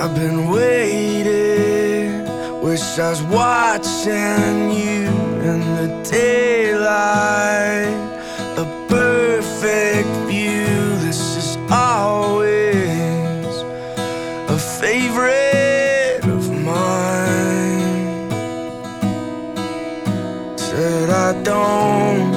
I've been waiting, wish I was watching you in the daylight. A perfect view, this is always a favorite of mine. Said I don't